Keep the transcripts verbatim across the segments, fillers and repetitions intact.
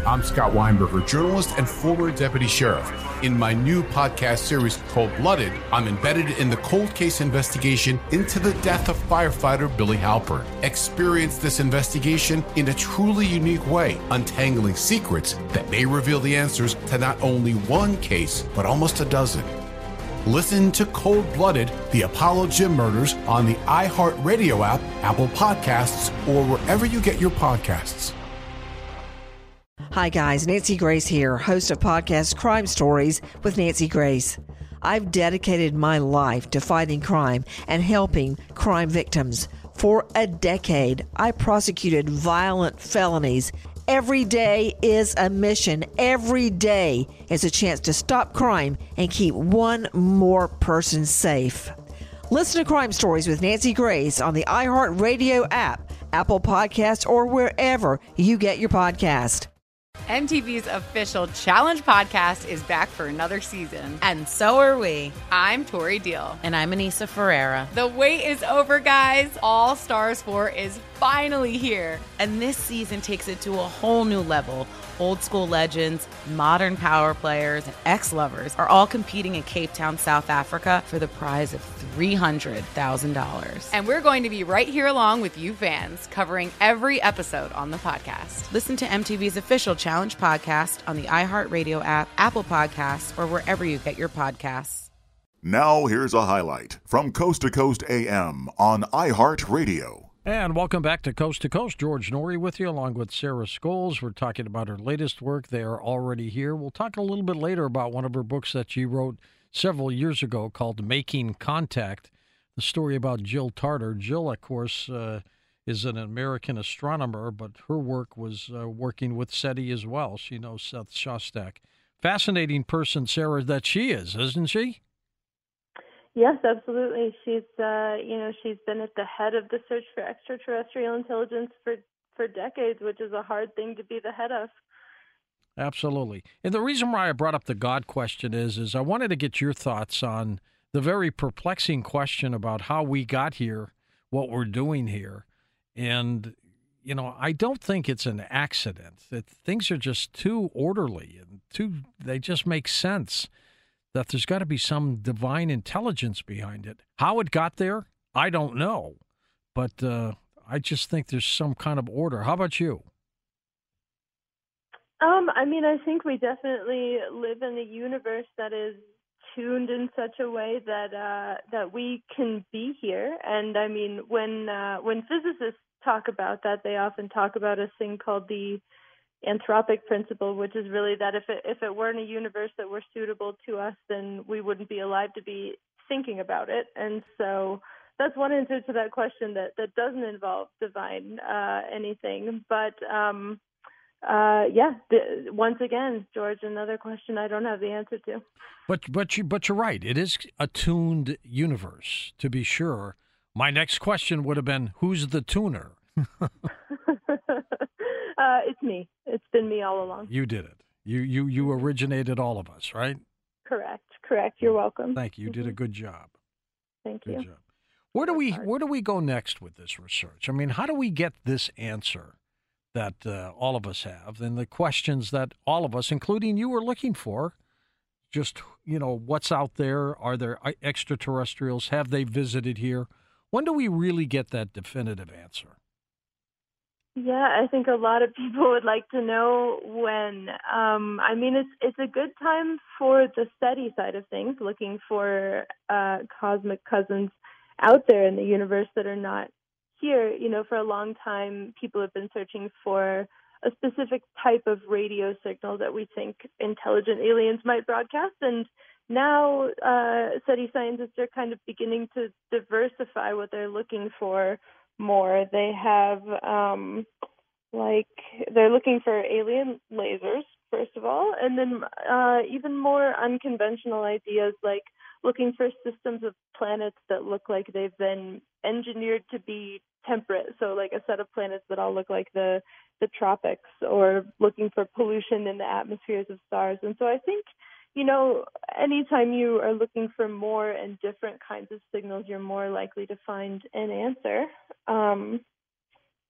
I'm Scott Weinberger, journalist and former deputy sheriff. In my new podcast series, Cold Blooded, I'm embedded in the cold case investigation into the death of firefighter Billy Halpern. Experience this investigation in a truly unique way, untangling secrets that may reveal the answers to not only one case, but almost a dozen. Listen to Cold Blooded, the Apollo Gym Murders on the iHeartRadio app, Apple Podcasts, or wherever you get your podcasts. Hi guys, Nancy Grace here, host of podcast Crime Stories with Nancy Grace. I've dedicated my life to fighting crime and helping crime victims. For a decade, I prosecuted violent felonies. Every day is a mission. Every day is a chance to stop crime and keep one more person safe. Listen to Crime Stories with Nancy Grace on the iHeartRadio app, Apple Podcasts, or wherever you get your podcast. M T V's official Challenge podcast is back for another season. And so are we. I'm Tori Deal. And I'm Anissa Ferreira. The wait is over, guys. All Stars four is finally here. And this season takes it to a whole new level. Old school legends, modern power players, and ex-lovers are all competing in Cape Town, South Africa for the prize of three hundred thousand dollars. And we're going to be right here along with you fans, covering every episode on the podcast. Listen to M T V's official Challenge podcast on the iHeartRadio app, Apple Podcasts, or wherever you get your podcasts. Now here's a highlight from Coast to Coast A M on iHeartRadio. And welcome back to Coast to Coast. George Norrie with you, along with Sarah Scholes. We're talking about her latest work. They are already here. We'll talk a little bit later about one of her books that she wrote several years ago called Making Contact, the story about Jill Tarter. Jill, of course, uh, is an American astronomer, but her work was uh, working with SETI as well. She knows Seth Shostak. Fascinating person, Sarah, that she is, isn't she? Yes, absolutely. She's, uh, you know, she's been at the head of the search for extraterrestrial intelligence for, for decades, which is a hard thing to be the head of. Absolutely. And the reason why I brought up the God question is, is I wanted to get your thoughts on the very perplexing question about how we got here, what we're doing here. And, you know, I don't think it's an accident. That things are just too orderly and too, they just make sense. That there's got to be some divine intelligence behind it. How it got there, I don't know. But uh, I just think there's some kind of order. How about you? Um, I mean, I think we definitely live in a universe that is tuned in such a way that uh, that we can be here. And I mean, when uh, when physicists talk about that, they often talk about a thing called the anthropic principle, which is really that if it if it weren't a universe that were suitable to us, then we wouldn't be alive to be thinking about it. And so that's one answer to that question that, that doesn't involve divine uh, anything. But um, uh, yeah, the, once again, George, another question I don't have the answer to. But but you but you're right. It is a tuned universe, to be sure. My next question would have been, who's the tuner? Uh, it's me. It's been me all along. You did it. You you you originated all of us, right? Correct. Correct. You're welcome. Thank you. You mm-hmm. did a good job. Thank good you. Job. Where do we where do we go next with this research? I mean, how do we get this answer that uh, all of us have, and the questions that all of us, including you, are looking for? Just, you know, what's out there? Are there extraterrestrials? Have they visited here? When do we really get that definitive answer? Yeah, I think a lot of people would like to know when. Um, I mean, it's it's a good time for the SETI side of things, looking for uh, cosmic cousins out there in the universe that are not here. You know, for a long time, people have been searching for a specific type of radio signal that we think intelligent aliens might broadcast, and now uh, SETI scientists are kind of beginning to diversify what they're looking for more. They have, um, like, they're looking for alien lasers, first of all, and then uh, even more unconventional ideas, like looking for systems of planets that look like they've been engineered to be temperate, so like a set of planets that all look like the, the tropics, or looking for pollution in the atmospheres of stars. And so I think, you know, anytime you are looking for more and different kinds of signals, you're more likely to find an answer. Um,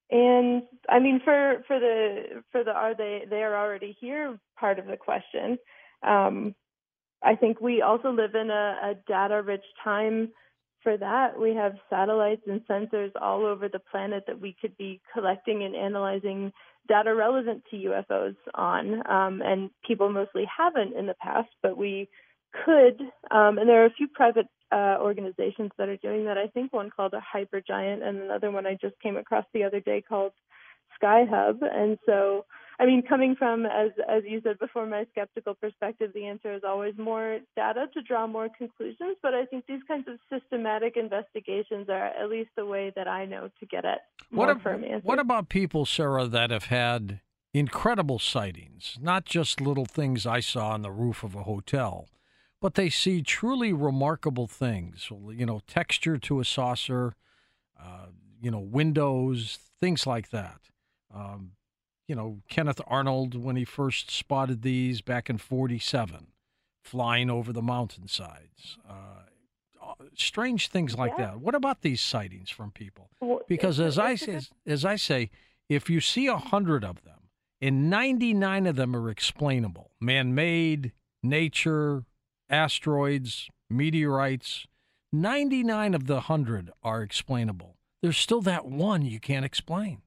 And I mean, for, for the for the are they they are already here part of the question, um, I think we also live in a, a data-rich time for that. We have satellites and sensors all over the planet that we could be collecting and analyzing data relevant to U F Os on, um, and people mostly haven't in the past, but we could. Um, and there are a few private uh, organizations that are doing that. I think one called a Hypergiant, and another one I just came across the other day called SkyHub. And so, I mean, coming from, as as you said before, my skeptical perspective, the answer is always more data to draw more conclusions. But I think these kinds of systematic investigations are at least the way that I know to get at more what firm answers. What about people, Sarah, that have had incredible sightings, not just little things I saw on the roof of a hotel, but they see truly remarkable things, you know, texture to a saucer, uh, you know, windows, things like that. Um, you know, Kenneth Arnold, when he first spotted these back in forty-seven, flying over the mountainsides. Uh, strange things like yeah. that. What about these sightings from people? Well, Because as I, say, good... as I say, if you see a hundred of them, and ninety-nine of them are explainable, man-made, nature, asteroids, meteorites, ninety-nine of the hundred are explainable. There's still that one you can't explain.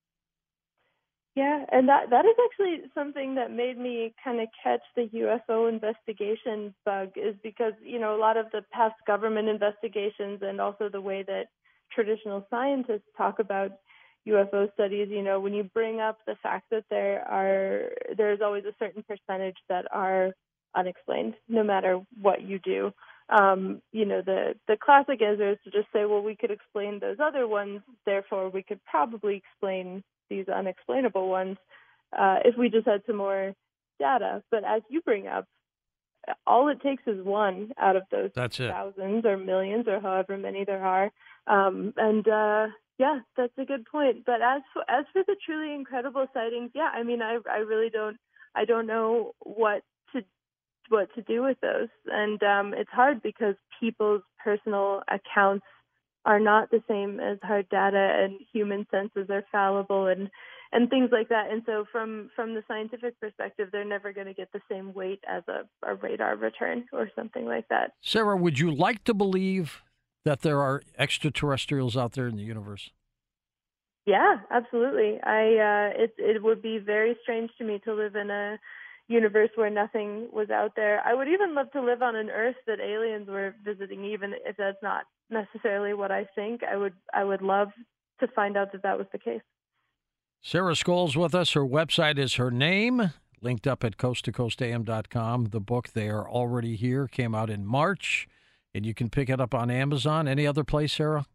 Yeah, and that that is actually something that made me kind of catch the U F O investigation bug, is because, you know, a lot of the past government investigations and also the way that traditional scientists talk about U F O studies, you know, when you bring up the fact that there are, there's always a certain percentage that are unexplained, no matter what you do. Um, you know, the, the classic answer is to just say, well, we could explain those other ones, therefore we could probably explain these unexplainable ones uh, if we just had some more data. But as you bring up, all it takes is one out of those That's it. thousands or millions or however many there are. Um, and uh, yeah, that's a good point. But as for, as for the truly incredible sightings, yeah, I mean, I I really don't I don't know what to what to do with those. And um, it's hard because people's personal accounts are not the same as hard data, and human senses are fallible and, and things like that. And so from, from the scientific perspective, they're never going to get the same weight as a, a radar return or something like that. Sarah, would you like to believe that there are extraterrestrials out there in the universe? Yeah, absolutely. I uh, it it would be very strange to me to live in a universe where nothing was out there. I would even love to live on an Earth that aliens were visiting, even if that's not necessarily what I think. I would I would love to find out that that was the case. Sarah Scoles with us. Her website is her name, linked up at coast to coast a m dot com. The book, They Are Already Here, came out in March, and you can pick it up on Amazon. Any other place, Sarah?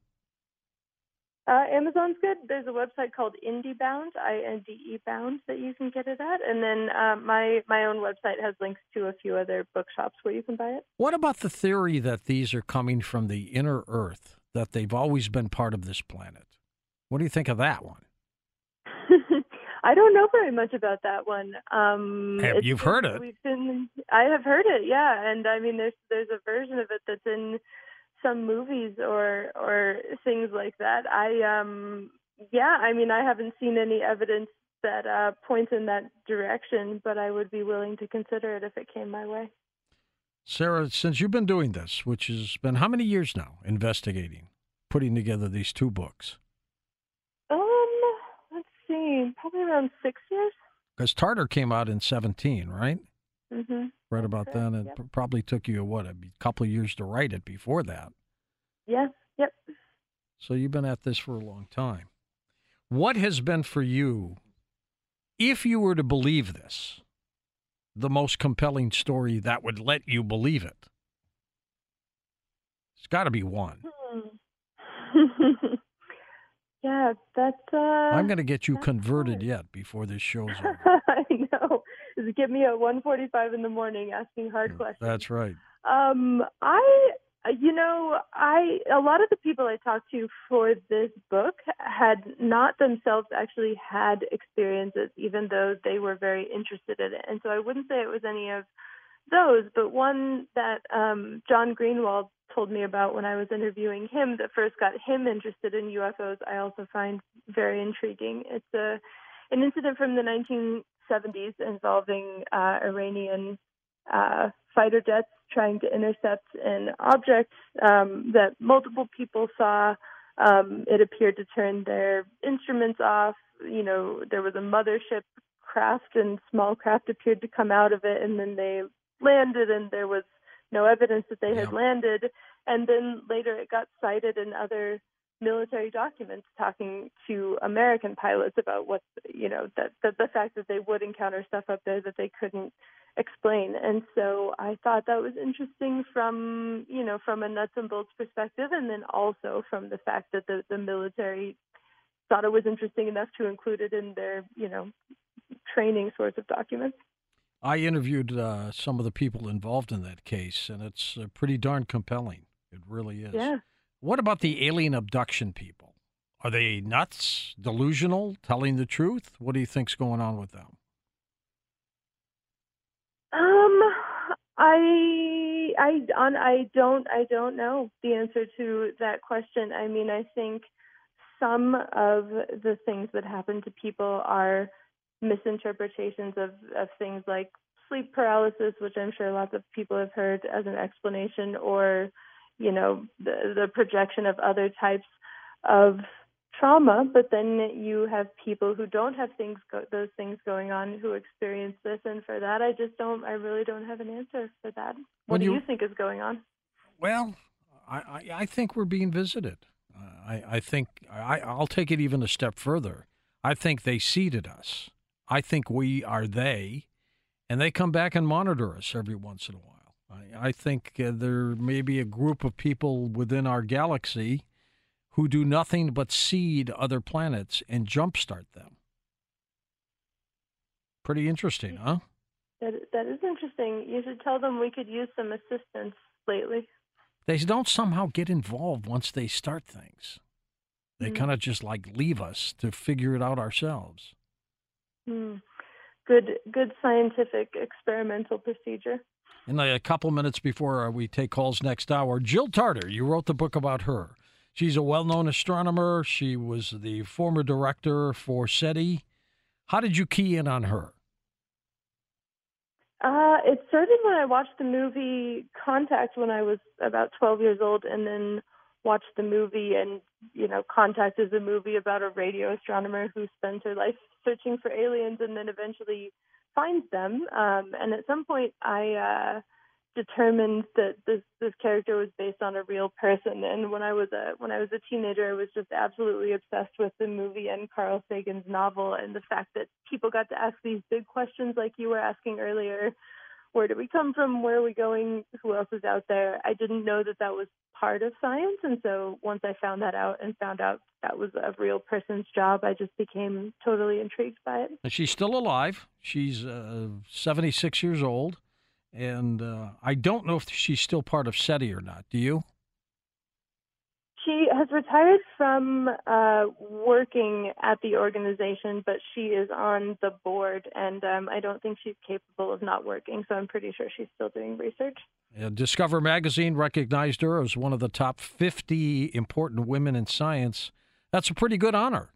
Uh, Amazon's good. There's a website called IndieBound, I N D E Bound, that you can get it at. And then uh, my, my own website has links to a few other bookshops where you can buy it. What about the theory that these are coming from the inner Earth, that they've always been part of this planet? What do you think of that one? I don't know very much about that one. Um, have you've heard it? We've been, I have heard it, yeah. And I mean, there's there's a version of it that's in some movies or or things like that. I um yeah, I mean, I haven't seen any evidence that uh, points in that direction, but I would be willing to consider it if it came my way. Sarah, since you've been doing this, which has been how many years now, investigating, putting together these two books? Um, let's see, probably around six years. Because Tartar came out in seventeen, right? Mm-hmm. Right about correct. then. It Yep. p- probably took you, what, a couple of years to write it before that. Yeah, yep. So you've been at this for a long time. What has been for you, if you were to believe this, the most compelling story that would let you believe it? It's got to be one. Hmm. Yeah, that's... Uh, I'm going to get you that's converted hard. yet before this show's over. I know. Just get me at one forty-five in the morning asking hard questions. That's right. Um, I, you know, I a lot of the people I talked to for this book had not themselves actually had experiences, even though they were very interested in it. And so I wouldn't say it was any of those, but one that um, John Greenwald told me about when I was interviewing him that first got him interested in U F Os, I also find very intriguing. It's a an incident from the nineteen seventies involving uh, Iranian uh, fighter jets trying to intercept an object um, that multiple people saw. Um, it appeared to turn their instruments off. You know, there was a mothership craft and small craft appeared to come out of it, and then they landed, and there was no evidence that they had Yeah. landed. And then later it got cited in other military documents talking to American pilots about what, you know, that, that the fact that they would encounter stuff up there that they couldn't explain. And so I thought that was interesting from, you know, from a nuts and bolts perspective, and then also from the fact that the, the military thought it was interesting enough to include it in their, you know, training sorts of documents. I interviewed uh, some of the people involved in that case, and it's uh, pretty darn compelling. It really is. Yeah. What about the alien abduction people? Are they nuts, delusional, telling the truth? What do you think's going on with them? Um, I, I, on, I don't, I don't know the answer to that question. I mean, I think some of the things that happen to people are misinterpretations of, of things like sleep paralysis, which I'm sure lots of people have heard as an explanation, or, you know, the, the projection of other types of trauma. But then you have people who don't have things go, those things going on who experience this, and for that, I just don't. I really don't have an answer for that. What When do you- you think is going on? Well, I, I, I think we're being visited. Uh, I, I think I, I'll take it even a step further. I think they seeded us. I think we are they, and they come back and monitor us every once in a while. I, I think uh, there may be a group of people within our galaxy who do nothing but seed other planets and jumpstart them. Pretty interesting, huh? That that is interesting. You should tell them we could use some assistance lately. They don't somehow get involved once they start things. They Mm. kind of just like leave us to figure it out ourselves. Hmm. Good, good scientific experimental procedure. In a couple minutes before uh, we take calls next hour, Jill Tarter, you wrote the book about her. She's a well-known astronomer. She was the former director for SETI. How did you key in on her? Uh, it started when I watched the movie Contact when I was about twelve years old, and then watched the movie. And, you know, Contact is a movie about a radio astronomer who spends her life searching for aliens and then eventually finds them. Um, and at some point, I uh, determined that this this character was based on a real person. And when I was a when I was a teenager, I was just absolutely obsessed with the movie and Carl Sagan's novel, and the fact that people got to ask these big questions like you were asking earlier. Where do we come from? Where are we going? Who else is out there? I didn't know that that was part of science. And so once I found that out and found out that was a real person's job, I just became totally intrigued by it. And she's still alive. She's uh, seventy-six years old. And uh, I don't know if she's still part of SETI or not. Do you? She has retired from uh, working at the organization, but she is on the board, and um, I don't think she's capable of not working, so I'm pretty sure she's still doing research. Uh, Discover Magazine recognized her as one of the top fifty important women in science. That's a pretty good honor.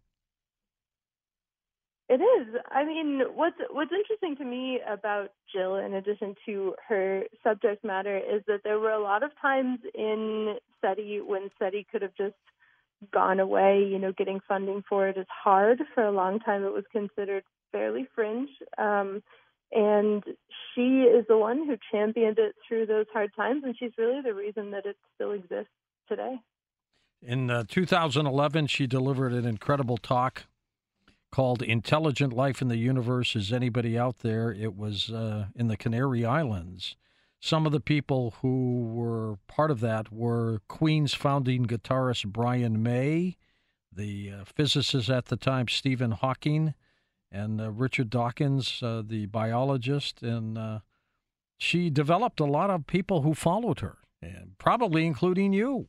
It is. I mean, what's what's interesting to me about Jill, in addition to her subject matter, is that there were a lot of times in SETI when SETI could have just gone away. You know, getting funding for it is hard. For a long time, it was considered fairly fringe. Um, and she is the one who championed it through those hard times, and she's really the reason that it still exists today. In uh, two thousand eleven, she delivered an incredible talk called Intelligent Life in the Universe. Is Anybody Out There? It was uh, in the Canary Islands. Some of the people who were part of that were Queen's founding guitarist Brian May, the uh, physicist at the time Stephen Hawking, and uh, Richard Dawkins, uh, the biologist. And uh, she developed a lot of people who followed her, and probably including you.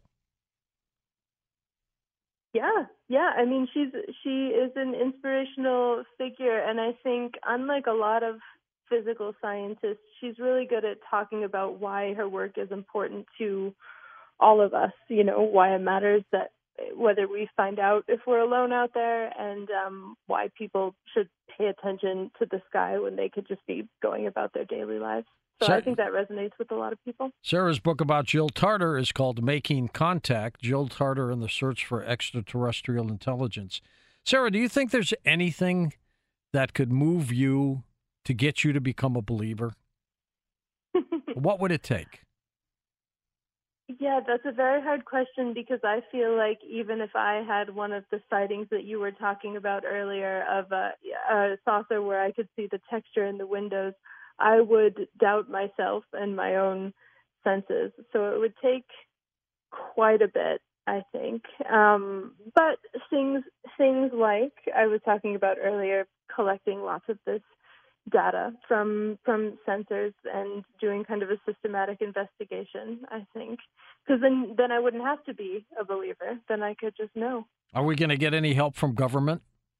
Yeah, yeah. I mean, she's she is an inspirational figure, and I think unlike a lot of physical scientist. She's really good at talking about why her work is important to all of us, you know, why it matters that whether we find out if we're alone out there, and um, why people should pay attention to the sky when they could just be going about their daily lives. So Sarah, I think that resonates with a lot of people. Sarah's book about Jill Tarter is called Making Contact, Jill Tarter and the Search for Extraterrestrial Intelligence. Sarah, do you think there's anything that could move you to get you to become a believer? What would it take? Yeah, that's a very hard question, because I feel like even if I had one of the sightings that you were talking about earlier of a, a saucer where I could see the texture in the windows, I would doubt myself and my own senses. So it would take quite a bit, I think. Um, but things things like I was talking about earlier, collecting lots of this data from from sensors and doing kind of a systematic investigation, I think. Because then, then I wouldn't have to be a believer. Then I could just know. Are we going to get any help from government?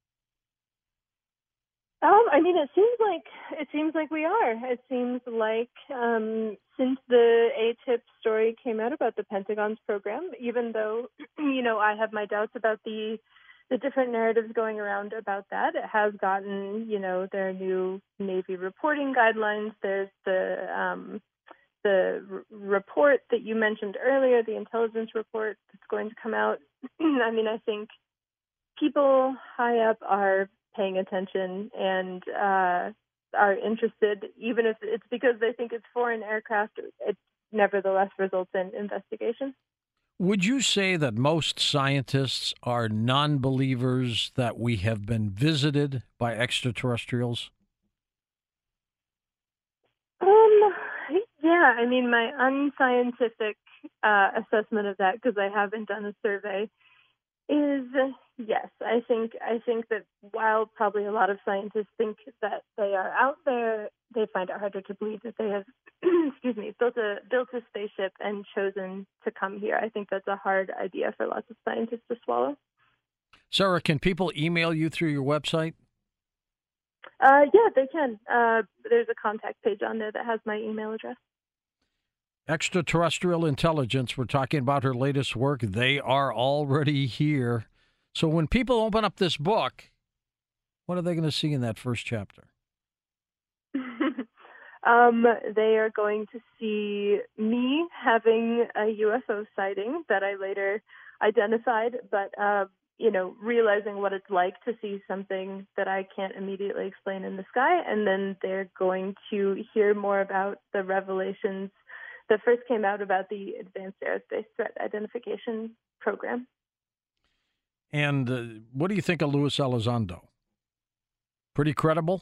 Um, I mean, it seems like it seems like we are. It seems like um, since the A T I P story came out about the Pentagon's program, even though you know I have my doubts about the the different narratives going around about that, it has gotten, you know, their new Navy reporting guidelines. There's the um, the r- report that you mentioned earlier, the intelligence report that's going to come out. I mean, I think people high up are paying attention and uh, are interested, even if it's because they think it's foreign aircraft. It nevertheless results in investigation. Would you say that most scientists are non-believers that we have been visited by extraterrestrials? Um, yeah, I mean, my unscientific uh, assessment of that, because I haven't done a survey, is yes. I think I think that while probably a lot of scientists think that they are out there, they find it harder to believe that they have, excuse me, built a built a spaceship and chosen to come here. I think that's a hard idea for lots of scientists to swallow. Sarah, can people email you through your website? Uh, yeah, they can. Uh, there's a contact page on there that has my email address. Extraterrestrial Intelligence. We're talking about her latest work. They are already here. So when people open up this book, what are they going to see in that first chapter? um, they are going to see me having a U F O sighting that I later identified, but, uh, you know, realizing what it's like to see something that I can't immediately explain in the sky. And then they're going to hear more about the revelations that first came out about the Advanced Aerospace Threat Identification Program. And uh, what do you think of Luis Elizondo? Pretty credible?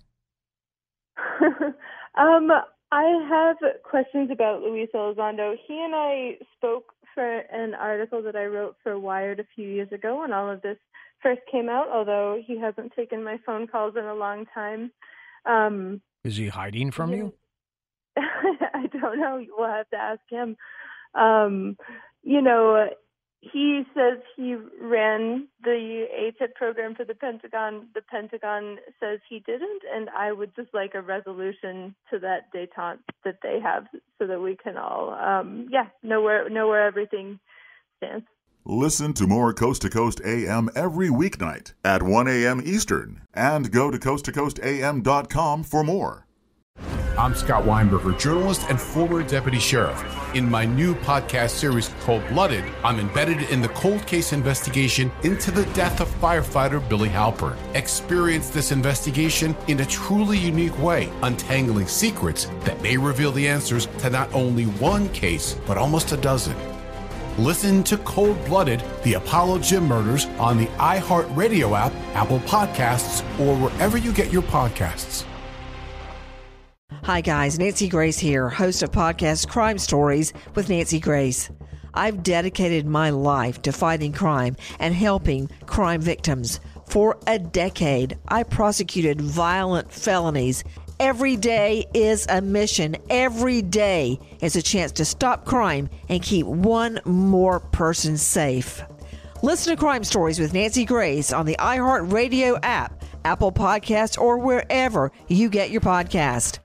um, I have questions about Luis Elizondo. He and I spoke for an article that I wrote for Wired a few years ago when all of this first came out, although he hasn't taken my phone calls in a long time. Um, Is he hiding from he, you? I don't know. We'll have to ask him. Um, you know, he says he ran the A T I P program for the Pentagon. The Pentagon says he didn't, and I would just like a resolution to that detente that they have so that we can all, um, yeah, know where, know where everything stands. Listen to more Coast to Coast A M every weeknight at one a.m. Eastern, and go to coast to coast a m dot com for more. I'm Scott Weinberger, journalist and former deputy sheriff. In my new podcast series called Blooded, I'm embedded in the cold case investigation into the death of firefighter Billy Halpern. Experience this investigation in a truly unique way, untangling secrets that may reveal the answers to not only one case, but almost a dozen. Listen to Cold Blooded, the Apollo Gym Murders on the iHeartRadio app, Apple Podcasts, or wherever you get your podcasts. Hi guys, Nancy Grace here, host of podcast Crime Stories with Nancy Grace. I've dedicated my life to fighting crime and helping crime victims. For a decade, I prosecuted violent felonies. Every day is a mission. Every day is a chance to stop crime and keep one more person safe. Listen to Crime Stories with Nancy Grace on the iHeartRadio app, Apple Podcasts, or wherever you get your podcast.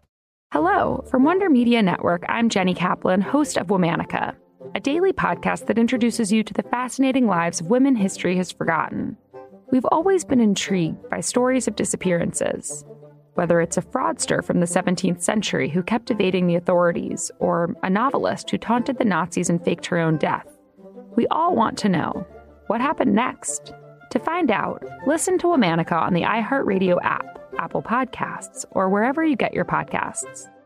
Hello, from Wonder Media Network, I'm Jenny Kaplan, host of Womanica, a daily podcast that introduces you to the fascinating lives of women history has forgotten. We've always been intrigued by stories of disappearances, whether it's a fraudster from the seventeenth century who kept evading the authorities, or a novelist who taunted the Nazis and faked her own death. We all want to know, what happened next? To find out, listen to Womanica on the iHeartRadio app, Apple Podcasts, or wherever you get your podcasts.